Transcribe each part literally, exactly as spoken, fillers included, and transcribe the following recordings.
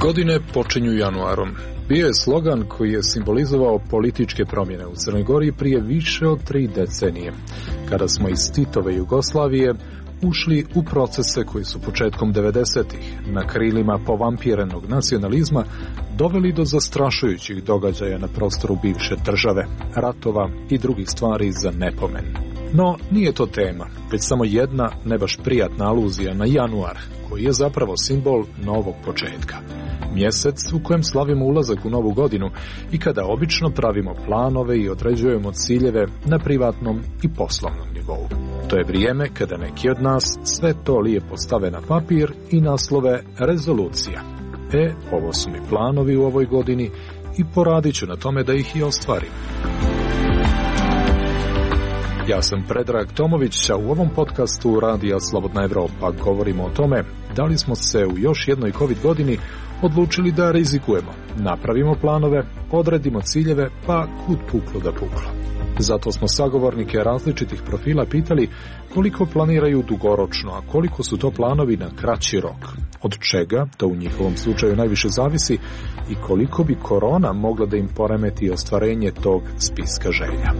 Godine počinju januarom. Bio je slogan koji je simbolizovao političke promjene u Crnoj Gori prije više od tri decenije, kada smo iz Titove Jugoslavije ušli u procese koji su početkom devedesetih na krilima povampirenog nacionalizma doveli do zastrašujućih događaja na prostoru bivše države, ratova i drugih stvari za nepomen. No, nije to tema, već samo jedna ne baš prijatna aluzija na januar, koji je zapravo simbol novog početka. Mjesec u kojem slavimo ulazak u novu godinu i kada obično pravimo planove i određujemo ciljeve na privatnom i poslovnom nivou. To je vrijeme kada neki od nas sve to lijepo stave na papir i naslove rezolucija. E, ovo su mi planovi u ovoj godini i poradit ću na tome da ih i ostvarim. Ja sam Predrag Tomović, a u ovom podcastu Radija Slobodna Evropa govorimo o tome da li smo se u još jednoj COVID godini odlučili da rizikujemo, napravimo planove, odredimo ciljeve, pa kud puklo da puklo. Zato smo sagovornike različitih profila pitali koliko planiraju dugoročno, a koliko su to planovi na kraći rok, od čega to u njihovom slučaju najviše zavisi i koliko bi korona mogla da im poremeti ostvarenje tog spiska želja.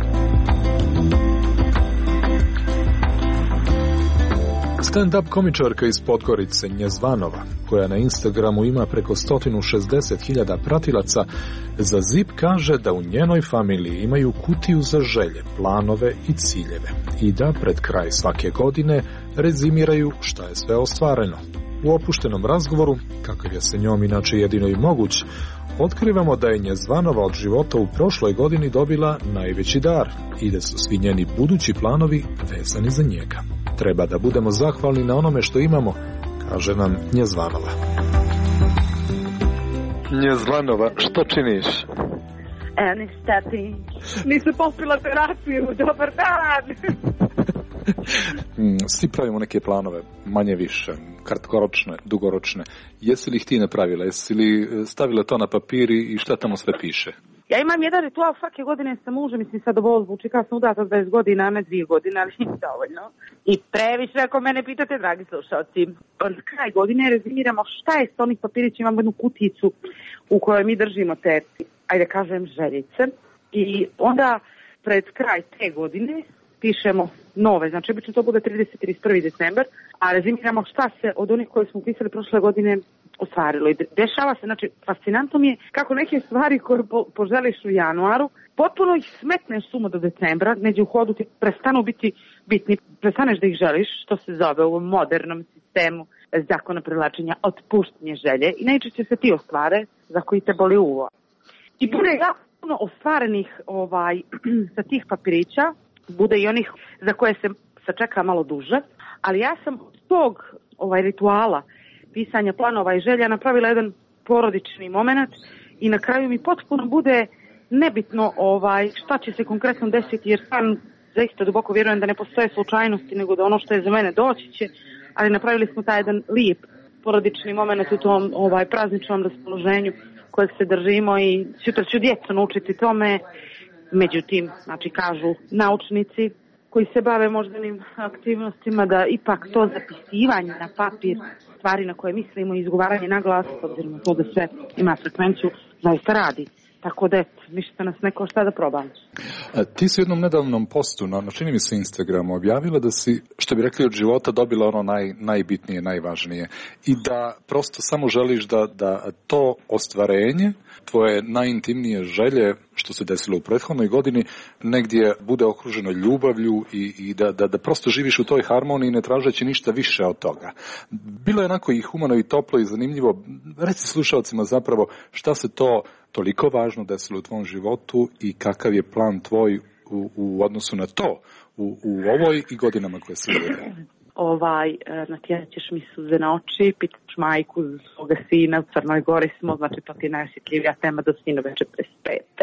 Stand-up komičarka iz Podgorice Njezvanova, koja na Instagramu ima preko sto šezdeset hiljada pratilaca, za Zip kaže da u njenoj familiji imaju kutiju za želje, planove i ciljeve i da pred kraj svake godine rezimiraju šta je sve ostvareno. U opuštenom razgovoru, kakav je sa njom inače jedino i moguć, otkrivamo da je Njezvanova od života u prošloj godini dobila najveći dar i da su svi njeni budući planovi vezani za njega. Treba da budemo zahvalni na onome što imamo, kaže nam Njezvanova. Njezvanova, što činiš? E, ništa ti. Nisam popila terapiju, dobar dan. Svi pravimo neke planove, manje više, kratkoročne, dugoročne. Jesi li ih ti napravila? Jesi li stavila to na papir i šta tamo sve piše? Ja imam jedan ritual svake godine sa mužem, mislim sad ovo zvuči kao sam udata dvadeset godina, a ne dvije godine, ali nije dovoljno. I previše ako mene pitate, dragi slušalci. Od kraj godine rezimiramo šta je s onih papirića, imamo jednu kuticu u kojoj mi držimo te, ajde kažem, željice. I onda pred kraj te godine pišemo nove, znači obično to bude trideset do trideset prvi decembar, a rezimiramo šta se od onih koje smo pisali prošle godine ostvarilo. I dešava se, znači fascinantno mi je kako neke stvari koje po, poželiš u januaru, potpuno ih smetneš sumo do decembra, neđe u hodu ti prestanu biti bitni, prestaneš da ih želiš, što se zove u ovom modernom sistemu zakona privlačenja otpuštanje želje i najčešće se ti ostvare za koji te boli uvo. I bude jako puno ostvarenih ovaj, sa tih papirića, bude i onih za koje se sačeka malo duže, ali ja sam od tog ovaj, rituala pisanja planova i želja napravila jedan porodični moment i na kraju mi potpuno bude nebitno ovaj, šta će se konkretno desiti, jer sam zaista duboko vjerujem da ne postoje slučajnosti, nego da ono što je za mene doći će, ali napravili smo taj jedan lijep porodični moment u tom ovaj, prazničnom raspoloženju kojeg se držimo i sutra ću djecu naučiti tome. Međutim, znači kažu naučnici koji se bave moždanim aktivnostima da ipak to zapisivanje na papir stvari na koje mislimo i izgovaranje na glas, obzirom na to da sve ima frekvenciju, zaista radi. Tako da, ništa nas ne košta da probamo. A ti si u jednom nedavnom postu, na, na čini mi se Instagramu, objavila da si, što bi rekli, od života dobila ono naj, najbitnije, najvažnije. I da prosto samo želiš da, da to ostvarenje, tvoje najintimnije želje, što se desilo u prethodnoj godini, negdje bude okruženo ljubavlju i, i da, da, da prosto živiš u toj harmoniji ne tražeći ništa više od toga. Bilo je onako i humano i toplo i zanimljivo. Reci slušalcima zapravo šta se to toliko važno desilo u tvom životu i kakav je plan tvoj u, u odnosu na to u, u ovoj i godinama koje se vode. Ovaj, natjerat ćeš mi suze na oči, pitaš majku za svoga sina, u Crnoj Gori smo, znači to ti je najosjetljivija tema do sinove četrdeset pete.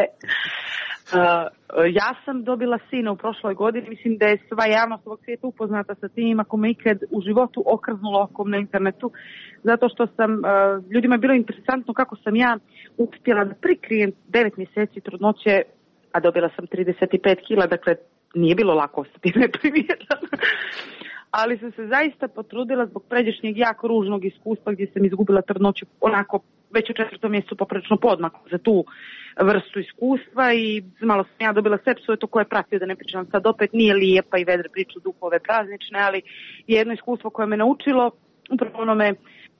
Uh, ja sam dobila sina u prošloj godini, mislim da je sva javnost ovog svijeta upoznata sa tim, ako me ikad u životu okrznulo okom na internetu, zato što sam, uh, ljudima je bilo interesantno kako sam ja uspjela da prikrijem devet mjeseci trudnoće, a dobila sam trideset pet kila, dakle nije bilo lako ostati neprimjetan. ali sam se zaista potrudila zbog pređašnjeg jako ružnog iskustva gdje sam izgubila trudnoću onako već u četvrtom mjesecu poprilično podmaklo za tu vrstu iskustva i malo sam ja dobila sepsu, to koje je pratio, da ne pričam sad opet, nije lijepa i vedre priču duhove praznične, ali jedno iskustvo koje me naučilo upravo onome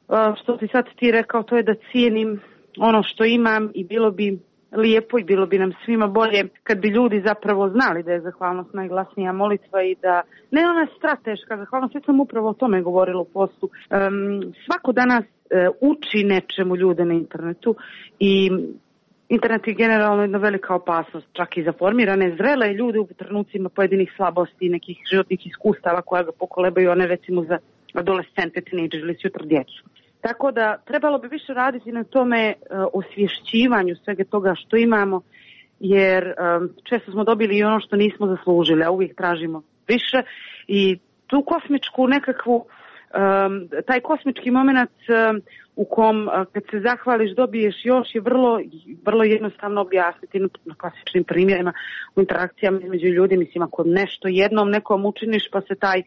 što ti sad ti rekao, to je da cijenim ono što imam i bilo bi lijepo i bilo bi nam svima bolje kad bi ljudi zapravo znali da je zahvalnost najglasnija molitva i da ne ona strateška zahvalnost, ja sam upravo o tome govorila u postu. Um, svako danas uh, uči nečemu ljude na internetu i internet je generalno jedna velika opasnost, čak i za formirane zrele ljude u trenucima pojedinih slabosti i nekih životnih iskustava koja ga pokolebaju, one recimo za adolescente, tinejdžere ili sutra djecu. Tako da trebalo bi više raditi na tome uh, osvješćivanju svega toga što imamo, jer um, često smo dobili i ono što nismo zaslužili, a uvijek tražimo više i tu kosmičku nekakvu, um, taj kosmički moment um, u kom uh, kad se zahvališ dobiješ još je vrlo, vrlo jednostavno objasniti na, na klasičnim primjerima u interakcijama između ljudi. Mislim, ako nešto jednom nekom učiniš pa se taj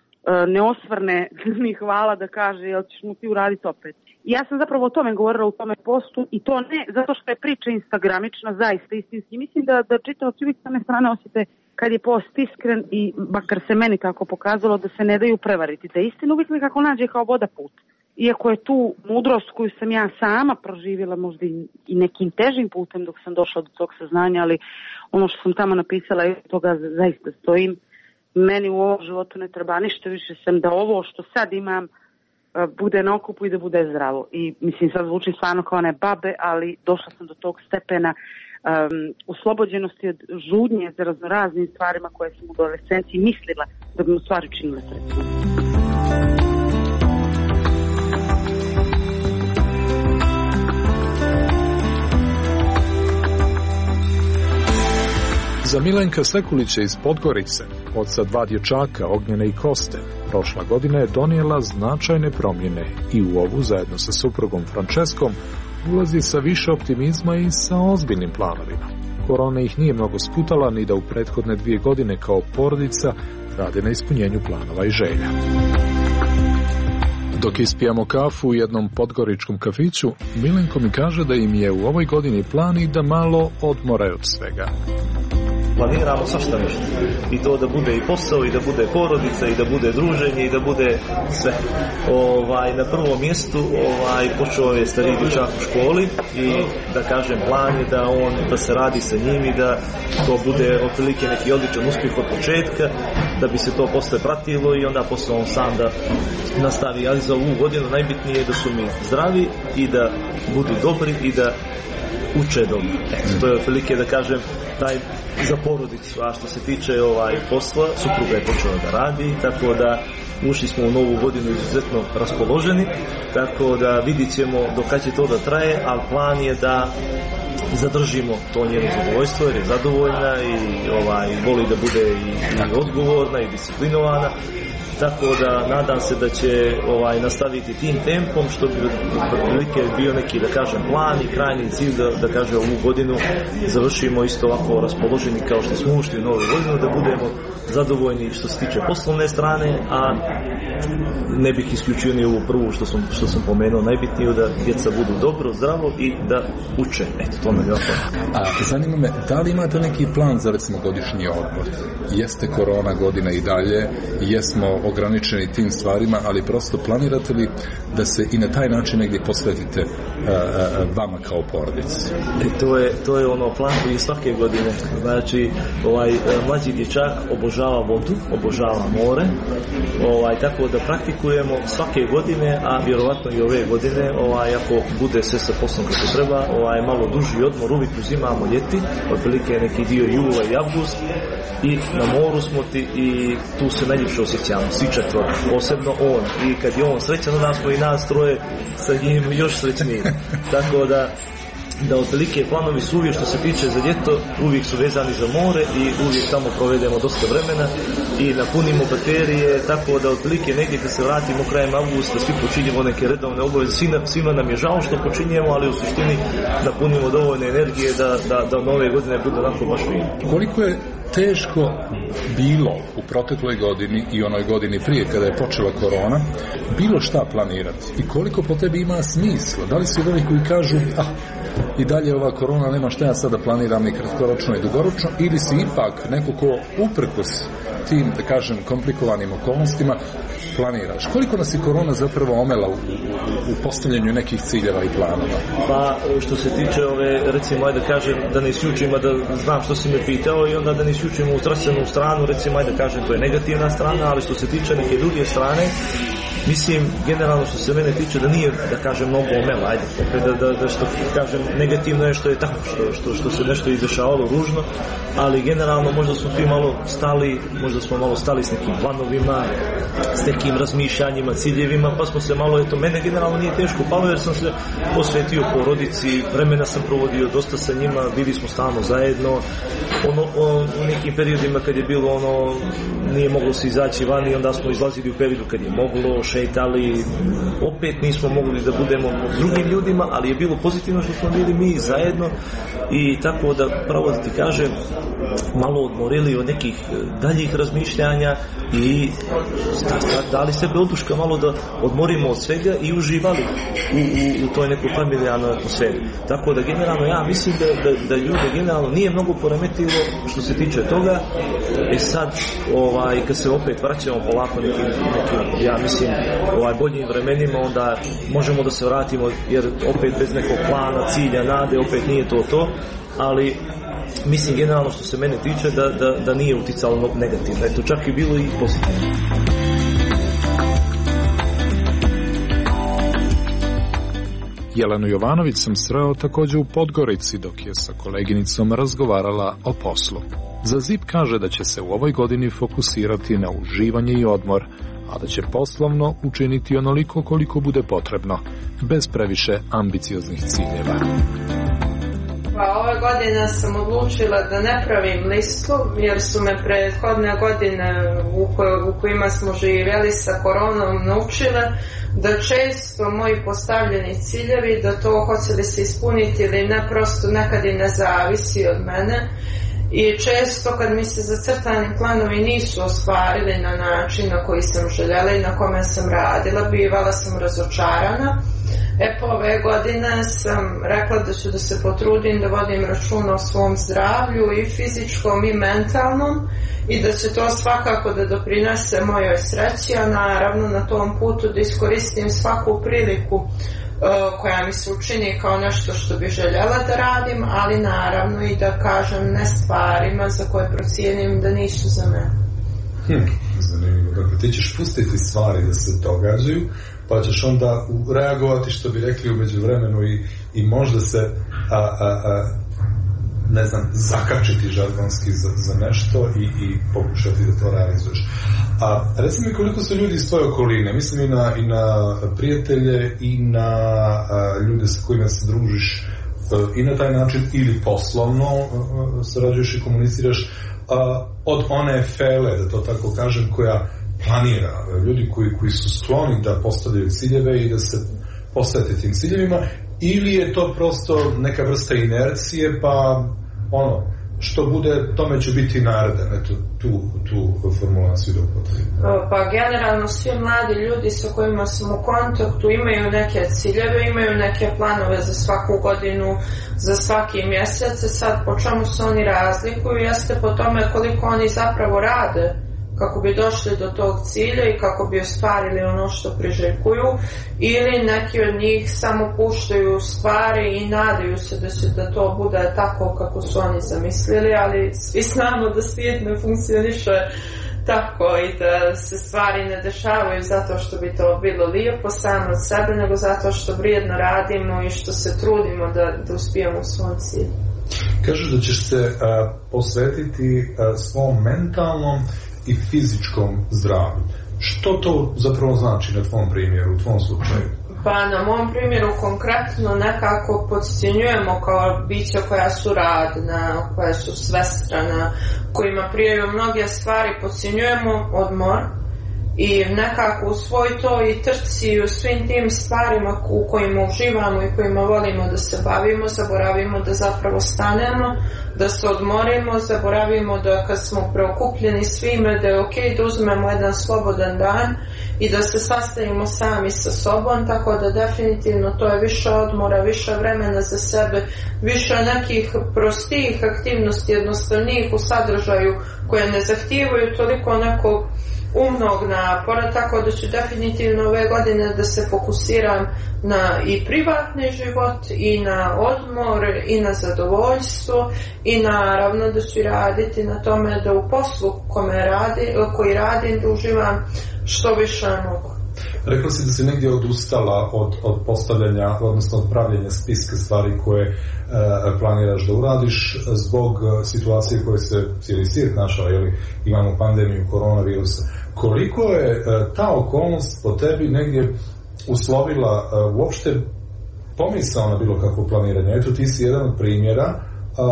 ne osvrne mi hvala da kaže jel ćeš mu ti uraditi opet. I ja sam zapravo o tome govorila u tome postu i to ne zato što je priča instagramična, zaista istinski. Mislim da, da čitavci uvijek s jedne strane osjete kad je post iskren i makar se meni tako pokazalo da se ne daju prevariti. Da istina uvijek nekako nađe kao voda put. Iako je tu mudrost koju sam ja sama proživjela možda i nekim težim putem dok sam došla do tog saznanja, ali ono što sam tamo napisala i toga zaista stojim. Meni u ovom životu ne treba ništa više sem da ovo što sad imam bude na okupu i da bude zdravo. I mislim sad zvuči stvarno kao one babe, ali došla sam do tog stepena um, oslobođenosti od žudnje za raznoraznim stvarima koje sam u adolescenciji mislila da bi mu stvari činile sretno. Za Milenka Sekulića iz Podgorice, oca dva dječaka, Ognjene i Koste, prošla godina je donijela značajne promjene i u ovu, zajedno sa suprugom Franceskom, ulazi sa više optimizma i sa ozbiljnim planovima. Korona ih nije mnogo sputala ni da u prethodne dvije godine kao porodica rade na ispunjenju planova i želja. Dok ispijamo kafu u jednom podgoričkom kafiću, Milenko mi kaže da im je u ovoj godini plan i da malo odmore od svega. Planiramo svašta nešto. I to da bude i posao, i da bude porodica, i da bude druženje, i da bude sve. Ovaj, na prvom mjestu ovaj, počeo je stariji dječak u školi i da kažem plan je da on, da se radi sa njim i da to bude otprilike neki odličan uspjeh od početka, da bi se to posle pratilo i onda posle on sam da nastavi. Ali za ovu godinu najbitnije je da su mi zdravi i da budu dobri i da uče dobro. Eto, to je otprilike da kažem taj za porodicu, a što se tiče ovaj posla, supruga je počela da radi, tako da ušli smo u novu godinu izuzetno raspoloženi, tako da vidit ćemo do kad će to da traje, ali plan je da zadržimo to njeno zadovoljstvo jer je zadovoljna i ovaj, voli da bude i, i odgovorna i disciplinovana. Tako da nadam se da će ovaj, nastaviti tim tempom, što bi prilike bio neki, da kažem, plan i krajnji cilj da, da kaže ovu godinu završimo isto ovako raspoloženi kao što smo ušli u novu godinu, da budemo zadovoljni što se tiče poslovne strane, a ne bih isključio ni ovu prvu što sam, što sam pomenuo, najbitnije da djeca budu dobro, zdravo i da uče. Eto, to nam je ovako. A zanima me, da li imate neki plan za recimo godišnji odmor? Jeste korona godina i dalje, jesmo ograničeni tim stvarima, ali prosto planirate li da se i na taj način negdje posvetite uh, uh, vama kao porodici? E, to je, to je ono plan koji je svake godine. Znači, ovaj, mlađi dječak obožava vodu, obožava more, ovaj, tako da praktikujemo svake godine, a vjerovatno i ove godine, ovaj, ako bude sve sa poslom kako treba, ovaj, malo duži odmor uvijek uzimamo ljeti, otprilike neki dio jula i avgust, i na moru smo ti i tu se najljepše osjećamo, svi četvor, posebno on, i kad je on srećan, onda smo i nas troje sa njim još srećniji. Tako da da otprilike planovi su uvijek što se tiče za ljeto, uvijek su vezani za more i uvijek tamo provedemo dosta vremena i napunimo baterije, tako da otprilike negdje kad se vratimo krajem avgusta svi počinjemo neke redovne obaveze, svima, svima nam je žao što počinjemo, ali u suštini napunimo dovoljne energije da, da, da nove godine bude onako baš fino. Koliko je teško bilo u protekloj godini i onoj godini prije kada je počela korona bilo šta planirati i koliko po tebi ima smisla? Da li si od ovih koji kažu ah, i dalje ova korona nema šta ja sada planiram ni kratkoročno i dugoročno, ili si ipak neko ko uprkos tim, da kažem, komplikovanim okolnostima planiraš? Koliko nas je korona zapravo omela u, u, u postavljanju nekih ciljeva i planova? Pa što se tiče ove, recimo, ajde da kažem, da ne isključimo, da znam što si me pitao i onda da ne isključimo u zdravstvenu stranu, recimo, ajde da kažem, to je negativna strana, ali što se tiče neke druge strane, mislim, generalno što se mene tiče da nije, da kažem, mnogo omela, ajde, da, da, da što kažem, negativno je što je tako, što, što, što se nešto izdešavalo ružno, ali generalno možda smo svi malo stali, možda smo malo stali s nekim planovima, s nekim razmišljanjima, ciljevima, pa smo se malo, eto, mene generalno nije teško palo jer sam se posvetio porodici, vremena sam provodio dosta sa njima, bili smo stalno zajedno, ono, on, u nekim periodima kad je bilo ono, nije moglo se izaći van i onda smo izlazili u periodu kad je moglo, šetali, opet nismo mogli da budemo s drugim ljudima, ali je bilo pozitivno što smo bili mi zajedno i tako da pravo da ti kažem, malo odmorili od nekih daljih razmišljanja i dali sebe oduška malo da odmorimo od svega i uživali u, u, u toj nekoj familijarnoj atmosferi. Tako da generalno ja mislim da, da, da ljude generalno nije mnogo poremetilo što se tiče toga. E sad, ovaj, kad se opet vraćamo polako nekim, nekim ja mislim, ovaj, boljim vremenima, onda možemo da se vratimo, jer opet bez nekog plana, cilja, nade, opet nije to to, ali mislim generalno što se mene tiče da, da, da nije uticalo negativno. Eto, čak i bilo i pozitivno. Jelenu Jovanović sam sreo također u Podgorici dok je sa koleginicom razgovarala o poslu. Za ZIP kaže da će se u ovoj godini fokusirati na uživanje i odmor, a da će poslovno učiniti onoliko koliko bude potrebno, bez previše ambicioznih ciljeva. Pa ove godine sam odlučila da ne pravim listu, jer su me prethodne godine u, koj, u kojima smo živjeli sa koronom naučile da često moji postavljeni ciljevi, da to hoće li se ispuniti ili ne, prosto nekad i ne zavisi od mene. I često kad mi se zacrtani planovi nisu ostvarili na način na koji sam željela i na kome sam radila, bivala sam razočarana. E po ove godine sam rekla da ću da se potrudim da vodim računa o svom zdravlju i fizičkom i mentalnom i da će to svakako da doprinese mojoj sreći, a naravno na tom putu da iskoristim svaku priliku koja mi se učini kao nešto što bi željela da radim, ali naravno i da kažem ne stvarima za koje procijenim da nisu za mene. Hm, zanimljivo. Dakle, ti ćeš pustiti stvari da se događaju, pa ćeš onda reagovati, što bi rekli, u međuvremenu i, i možda se a, a, a, ne znam, zakačiti žargonski za, za nešto i, i pokušati da to realizuješ. A reci mi koliko su ljudi iz tvoje okoline, mislim i na, i na prijatelje i na a, ljude sa kojima se družiš a, i na taj način ili poslovno a, sarađuješ i komuniciraš, a, od one fele, da to tako kažem, koja planira, ljudi koji, koji su skloni da postavljaju ciljeve i da se posvete tim ciljevima, ili je to prosto neka vrsta inercije, pa ono, što bude, tome će biti naredan, eto, tu, tu formulaciju da upotrebim. Pa generalno svi mladi ljudi sa kojima sam u kontaktu imaju neke ciljeve, imaju neke planove za svaku godinu, za svaki mjesec. Sad po čemu se oni razlikuju jeste po tome koliko oni zapravo rade kako bi došli do tog cilja i kako bi ostvarili ono što priželjkuju, ili neki od njih samo puštaju stvari i nadaju se da će da to bude tako kako su oni zamislili, ali svi znamo da svijet ne funkcioniše tako i da se stvari ne dešavaju zato što bi to bilo lijepo samo od sebe, nego zato što vrijedno radimo i što se trudimo da, da uspijemo u svom cilju. Kažeš da ćeš se a, posvetiti a, svom mentalnom i fizičkom zdravlju. Što to zapravo znači na tvom primjeru, u tvom slučaju? Pa na mom primjeru konkretno nekako podcjenjujemo kao bića koja su radna, koja su svestrana, kojima prijaju mnoge stvari, podcjenjujemo odmor i nekako u svoj to i trci i u svim tim stvarima u kojima uživamo i kojima volimo da se bavimo, zaboravimo da zapravo stanemo, da se odmorimo, zaboravimo da kad smo preokupljeni svime da je ok da uzmemo jedan slobodan dan i da se sastavimo sami sa sobom, tako da definitivno to je više odmora, više vremena za sebe, više nekih prostijih aktivnosti, jednostavnijih u sadržaju koje ne zahtijevaju toliko nekog umnog napora, tako da ću definitivno ove godine da se fokusiram na i privatni život i na odmor i na zadovoljstvo i naravno da ću raditi na tome da u poslu kome radi, koji radim da uživam što više mogu. Rekla si da si negdje odustala od, od postavljanja, odnosno od pravljenja spiska stvari koje e, planiraš da uradiš zbog situacije koje se cijeli svijet našao, jeli imamo pandemiju koronavirusa. Koliko je e, ta okolnost po tebi negdje uslovila e, uopšte pomisao na bilo kakvo planiranje? Eto, ti si jedan od primjera a,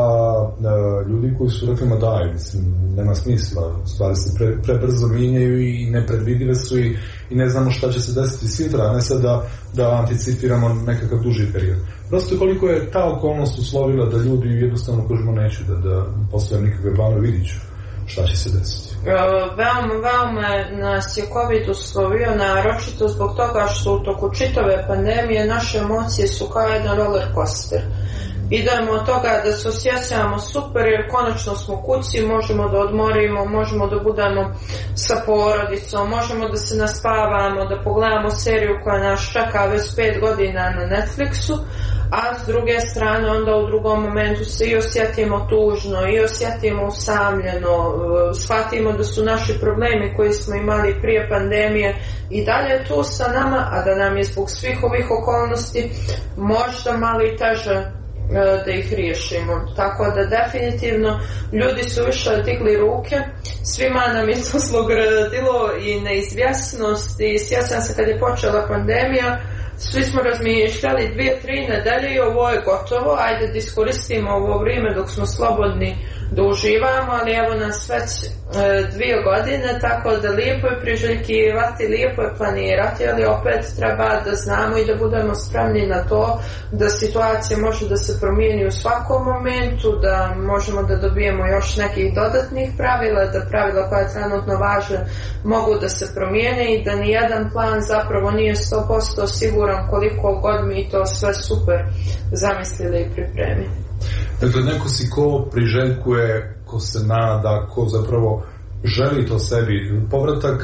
a ljudi koji su rekli, ma daj, mislim, nema smisla, stvari se pre, prebrzo mijenjaju i nepredvidive su i, i ne znamo šta će se desiti sutra, a ne sad da, da anticipiramo nekakav duži period. Prosto koliko je ta okolnost uslovila da ljudi jednostavno kažemo neću da, da postavljam nikakve planove, vidit ću šta će se desiti. Veoma, veoma nas je COVID uslovio, naročito zbog toga što u toku čitave pandemije naše emocije su kao jedan roller coaster. Idemo od toga da se osjećamo super jer konačno smo kući, možemo da odmorimo, možemo da budemo sa porodicom, možemo da se naspavamo, da pogledamo seriju koja nas čeka već pet godina na Netflixu, a s druge strane onda u drugom momentu se i osjetimo tužno i osjetimo usamljeno, shvatimo da su naši problemi koji smo imali prije pandemije i dalje tu sa nama, a da nam je zbog svih ovih okolnosti možda malo i teže da ih riješimo. Tako da definitivno ljudi su više digli ruke, svima nam je to zlogradilo i neizvjesnost i sjećam se kad je počela pandemija, svi smo razmišljali dvije, tri nedelje i ovo je gotovo, ajde da iskoristimo ovo vrijeme dok smo slobodni da uživamo, ali evo nas već e, dvije godine, tako da lijepo je priželjkivati, lijepo je planirati, ali opet treba da znamo i da budemo spremni na to da situacija može da se promijeni u svakom momentu, da možemo da dobijemo još nekih dodatnih pravila, da pravila koja trenutno važe mogu da se promijene i da nijedan plan zapravo nije sto posto siguran koliko god mi to sve super zamislili i pripremili. Dakle, neko si ko priželjkuje, ko se nada, ko zapravo želi to sebi. Povratak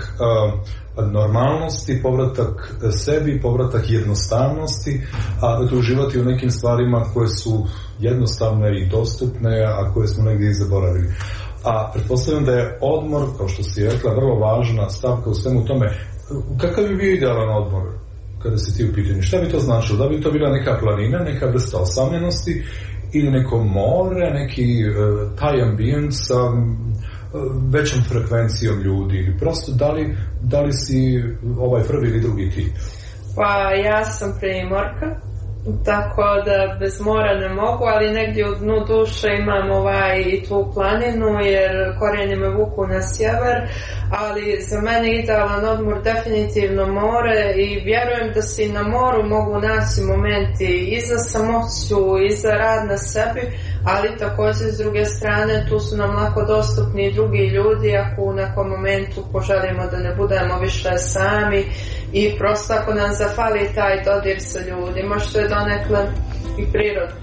uh, normalnosti, povratak sebi, povratak jednostavnosti, a to uživati u nekim stvarima koje su jednostavne i dostupne, a koje smo negdje i zaboravili. A pretpostavljam da je odmor, kao što si rekla, vrlo važna stavka u svemu tome. Kakav bi bio idealan odmor kada si ti u pitanju? Šta bi to značilo? Da bi to bila neka planina, neka vrsta osamljenosti ili neko more, neki uh, taj ambijent sa uh, većom frekvencijom ljudi ili prosto da li, da li si ovaj prvi ili drugi tip? Pa ja sam primorka, tako da bez mora ne mogu, ali negdje u dnu duše imam ovaj i tu planinu jer korijeni me vuku na sjever, ali za mene idealan odmor definitivno more i vjerujem da se i na moru mogu naći momenti i za samoću i za rad na sebi, ali također s druge strane tu su nam lako dostupni i drugi ljudi ako u nekom momentu poželimo da ne budemo više sami i prosto ako nam zafali taj dodir sa ljudima što je donekle i prirodno.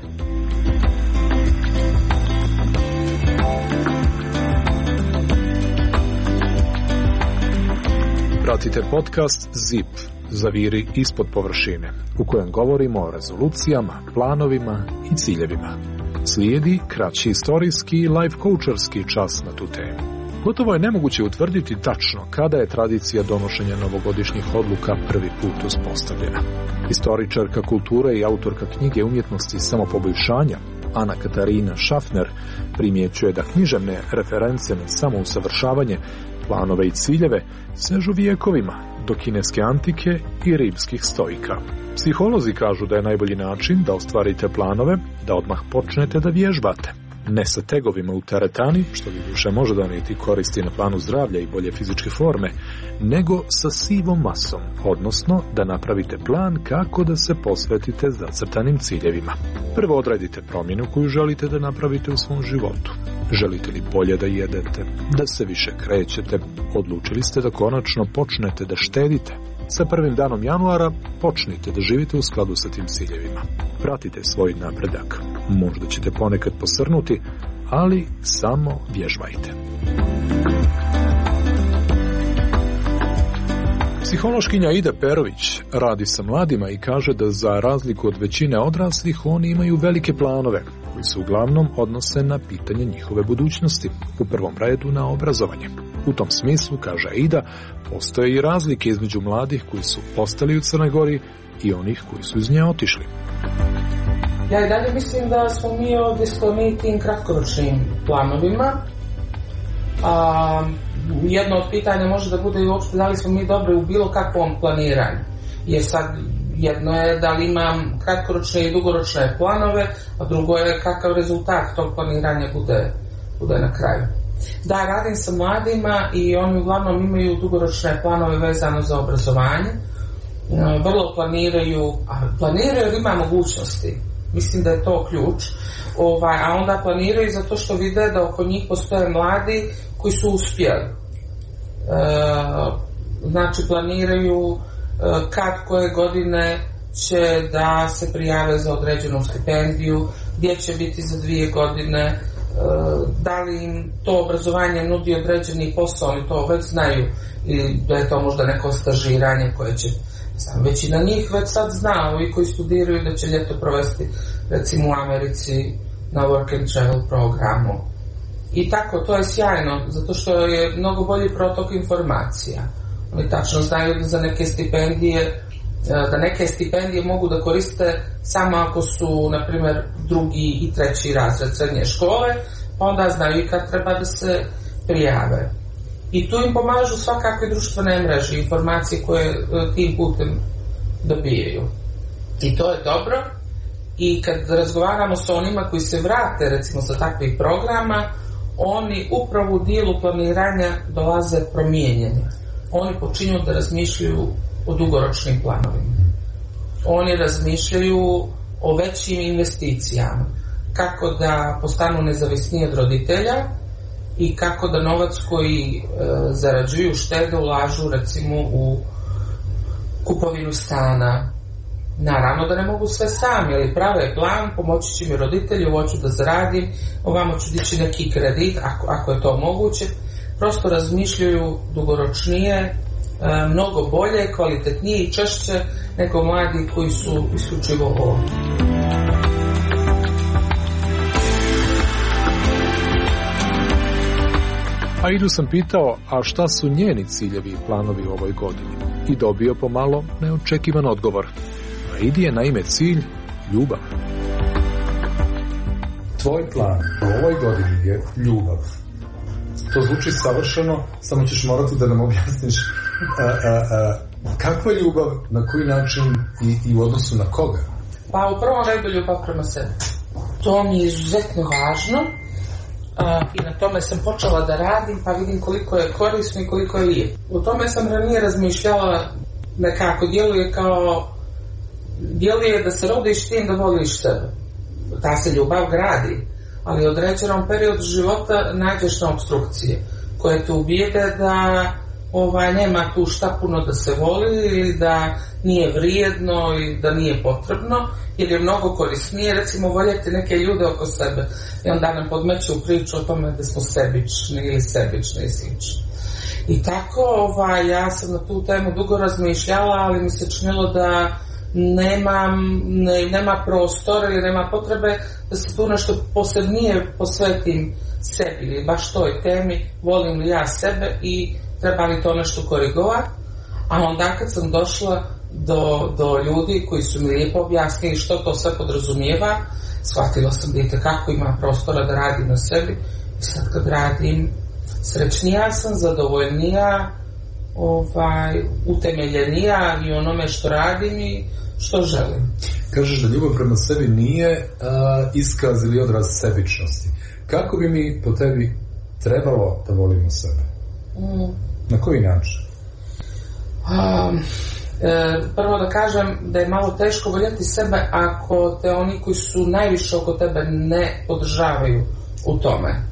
Pratite podcast ZIP, Zaviri ispod površine, u kojem govorimo o rezolucijama, planovima i ciljevima. Slijedi kraći istorijski i life coacherski čas na tu temu. Gotovo je nemoguće utvrditi tačno kada je tradicija donošenja novogodišnjih odluka prvi put uspostavljena. Historičarka kulture i autorka knjige umjetnosti samopoboljšanja Ana Katarina Šafner primjećuje da književne reference na samousavršavanje, planove i ciljeve sežu vijekovima do kineske antike i rimskih stoika. Psiholozi kažu da je najbolji način da ostvarite planove da odmah počnete da vježbate. ne sa tegovima u teretani, što bi duše može donijeti koristi na planu zdravlja i bolje fizičke forme, nego sa sivom masom, odnosno da napravite plan kako da se posvetite zacrtanim ciljevima. Prvo odredite promjenu koju želite da napravite u svom životu. Želite li bolje da jedete, da se više krećete, odlučili ste da konačno počnete da štedite. Sa prvim danom januara počnite da živite u skladu sa tim ciljevima. Pratite svoj napredak. Možda ćete ponekad posrnuti, ali samo vježbajte. Psihološkinja Ida Perović radi sa mladima i kaže da za razliku od većine odraslih oni imaju velike planove koji se uglavnom odnose na pitanje njihove budućnosti, u prvom redu na obrazovanje. U tom smislu, kaže Ida, postoje i razlike između mladih koji su ostali u Crnoj Gori i onih koji su iz nje otišli. Ja i dalje mislim da smo mi ovdje skloni tim kratkoročnim planovima. A, jedno od pitanja može da bude i uopšte da li smo mi dobri u bilo kakvom planiranju. Jer sad jedno je da li imam kratkoročne i dugoročne planove, a drugo je kakav rezultat tog planiranja bude, bude na kraju. Da, radim sa mladima i oni uglavnom imaju dugoročne planove vezano za obrazovanje. Vrlo planiraju, a planiraju jer ima mogućnosti. Mislim da je to ključ. Ovaj, a onda planiraju zato što vide da oko njih postoje mladi koji su uspjeli. E, znači planiraju e, kad koje godine će da se prijave za određenu stipendiju, gdje će biti za dvije godine, e, da li im to obrazovanje nudi određeni posao, oni to već znaju, ili da je to možda neko stažiranje koje će, sam, većina njih već sad zna, ovi koji studiraju da će ljeto provesti recimo u Americi na work and travel programu. I tako, to je sjajno, zato što je mnogo bolji protok informacija. Oni tačno znaju da za neke stipendije, da neke stipendije mogu da koriste samo ako su, na primjer, drugi i treći razred srednje škole, pa onda znaju i kad treba da se prijave. I tu im pomažu svakakve društvene mreže, informacije koje tim putem dobijaju. I to je dobro. I kad razgovaramo sa onima koji se vrate, recimo, sa takvih programa, oni upravo u dijelu planiranja dolaze promijenjeni. Oni počinju da razmišljaju o dugoročnim planovima. Oni razmišljaju o većim investicijama. Kako da postanu nezavisniji od roditelja i kako da novac koji e, zarađuju, štede, ulažu recimo u kupovinu stana. Naravno da ne mogu sve sami, ali prave plan, pomoći će mi roditelji, ovo ću da zaradim, ovamo ću dići neki kredit, ako, ako je to moguće. Prosto razmišljaju dugoročnije, mnogo bolje, kvalitetnije i češće nego mladi koji su isključivo ovdje. A Idu sam pitao, a šta su njeni ciljevi i planovi u ovoj godini? I dobio pomalo neočekivan odgovor. A Idi je naime cilj ljubav. Tvoj plan u ovoj godini je ljubav. To zvuči savršeno, samo ćeš morati da nam objasniš a, a, a, kakva je ljubav, na koji način i, i u odnosu na koga? Pa u prvom redu ljubav prema sebi. To mi je izuzetno važno a, i na tome sam počela da radim, pa vidim koliko je korisno i koliko je lijepo. U tome sam ranije razmišljala, nekako djeluje kao djeluje da se rodiš tim da voliš sebe. Ta se ljubav gradi, ali u određenom periodu života nađeš na obstrukcije koje te ubijede da ovaj, nema tu šta puno da se voli ili da nije vrijedno ili da nije potrebno, jer je mnogo korisnije recimo voljeti neke ljude oko sebe i onda nam podmeću u priču o tome da smo sebični ili sebični i slično. I tako ovaj, ja sam na tu temu dugo razmišljala, ali mi se činilo da Nema, ne, nema prostora ili nema potrebe da se tu nešto posebnije posvetim sebi ili baš toj temi, volim li ja sebe i treba li to nešto korigovati. A onda kad sam došla do, do ljudi koji su mi lijepo objasnili što to sve podrazumijeva, shvatila sam da itekako ima prostora da radim na sebi i sad kad radim srećnija sam, zadovoljnija, ovaj, utemeljenija i onome što radim i što želim. Kažeš da ljubav prema sebi nije uh, iskaz ili odraz sebičnosti. kako bi mi po tebi trebalo da volimo sebe? Mm. Na koji način? Um, e, prvo da kažem da je malo teško voljeti sebe ako te oni koji su najviše oko tebe ne podržavaju u tome. E,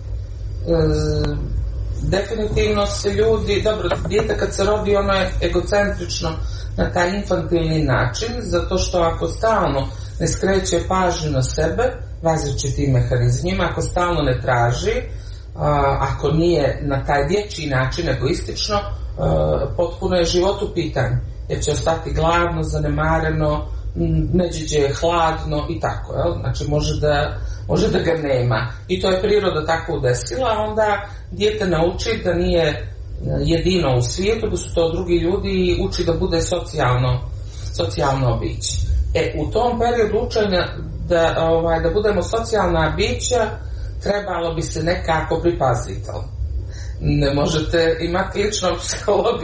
definitivno se ljudi, dobro, dijete kad se rodi ono je egocentrično na taj infantilni način, zato što ako stalno ne skreće pažnju na sebe različitim mehanizmima, ako stalno ne traži, a, ako nije na taj dječji način egoistično, a, potpuno je život u pitanju, jer će ostati gladno, zanemareno, neđe je hladno i tako, jel? Znači može da, može da ga nema i to je priroda tako udesila, onda dijete nauči da nije jedino u svijetu, da su to drugi ljudi i uči da bude socijalno, socijalno biće. E, u tom periodu učenja da, ovaj, da budemo socijalna bića, trebalo bi se nekako pripaziti. Ne možete imati ličnog psihologa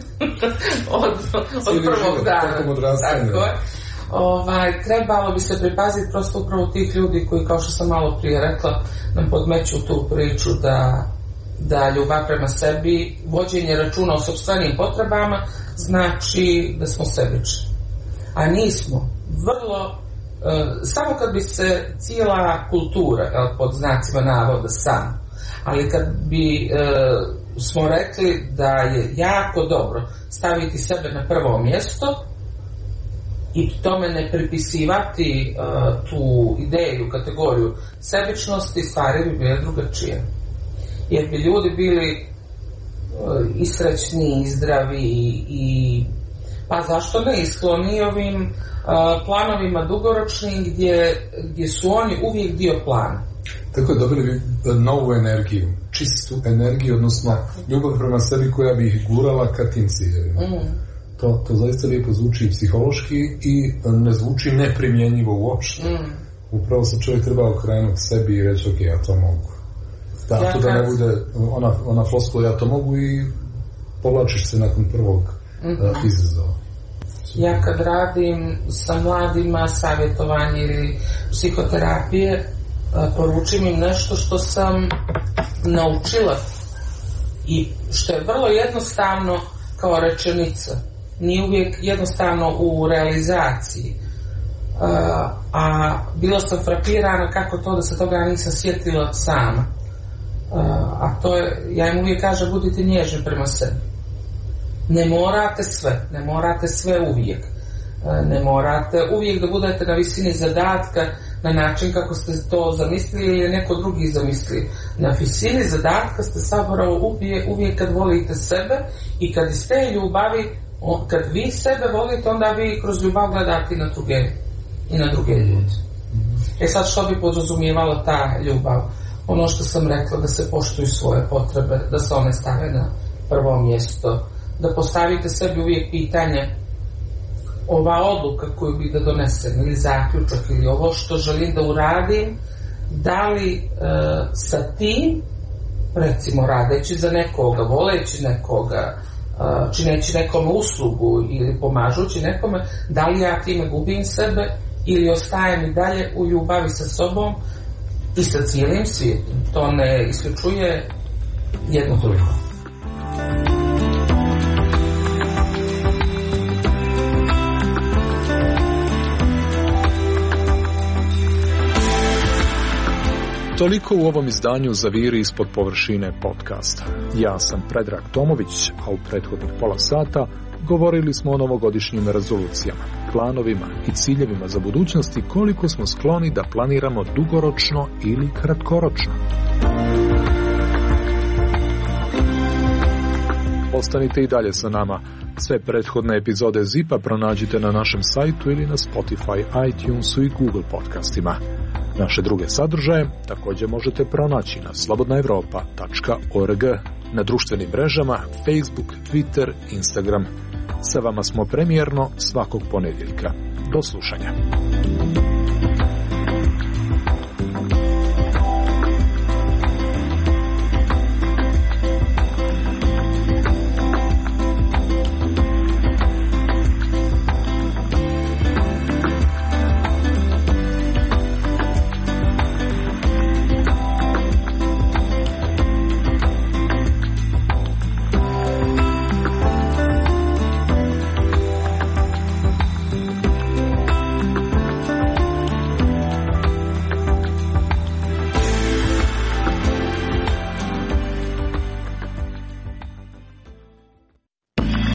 od, od prvog dana. Tako je. Ovaj, trebalo bi se pripaziti prosto upravo tih ljudi koji, kao što sam malo prije rekla, nam podmeću tu priču da, da ljubav prema sebi, vođenje računa o sopstvenim potrebama, znači da smo sebični. A nismo. Vrlo, e, samo kad bi se cijela kultura, jel, pod znacima navoda, sam, ali kad bi e, smo rekli da je jako dobro staviti sebe na prvo mjesto i tome ne pripisivati uh, tu ideju, kategoriju sebičnosti, stvari bi bile drugačije. Jer bi ljudi bili uh, i srećni, i zdravi i, i pa zašto ne, iskloni ovim uh, planovima dugoročnim gdje, gdje su oni uvijek dio plana. Tako je, dobili bi novu energiju, čistu energiju, odnosno ljubav prema sebi koja bi ih gurala ka tim ciljevima. Mm. To, to zaista lijepo zvuči psihološki i ne zvuči neprimjenjivo uopšte. Mm. Upravo se čovjek treba okrenuti sebi i reći, ok, ja to mogu. Da, ja to da ne bude ona, ona floskula, ja to mogu i povlačiš se nakon prvog mm-hmm. uh, izazova. Ja kad radim sa mladima savjetovanje ili psihoterapije, uh, poručim im nešto što sam naučila i što je vrlo jednostavno kao rečenica. Nije uvijek jednostavno u realizaciji. Uh, a bila sam frapirana kako to da se toga nisam sjetila sama. Uh, a to je, ja im uvijek kažem, budite nježni prema sebi. Ne morate sve, ne morate sve uvijek. Uh, ne morate uvijek da budete na visini zadatka na način kako ste to zamislili ili neko drugi zamislili. Na visini zadatka ste saborao uvijek, uvijek kad volite sebe i kad iz te ljubavi, kad vi sebe volite, onda vi kroz ljubav gledate i na druge, i na druge ljude. E sad, što bi podrazumijevalo ta ljubav? Ono što sam rekla, da se poštuju svoje potrebe, da se one stave na prvo mjesto, da postavite sebi uvijek pitanje, ova odluka koju bih da donesem ili zaključak ili ovo što želim da uradim, da li e, sa tim, recimo radeći za nekoga, voleći nekoga, čineći nekome uslugu ili pomažući nekome, da li ja time gubim sebe ili ostajem i dalje u ljubavi sa sobom i sa cijelim svijetom. To ne isključuje jedno drugo. Toliko u ovom izdanju Zaviri ispod površine podcasta. Ja sam Predrag Tomović, a u prethodnih pola sata govorili smo o novogodišnjim rezolucijama, planovima i ciljevima za budućnosti, koliko smo skloni da planiramo dugoročno ili kratkoročno. Ostanite i dalje sa nama. Sve prethodne epizode Zipa pronađite na našem sajtu ili na Spotify, iTunesu i Google podcastima. Naše druge sadržaje također možete pronaći na slobodna evropa tačka org, na društvenim mrežama Facebook, Twitter, Instagram. Sa vama smo premijerno svakog ponedjeljka. Do slušanja.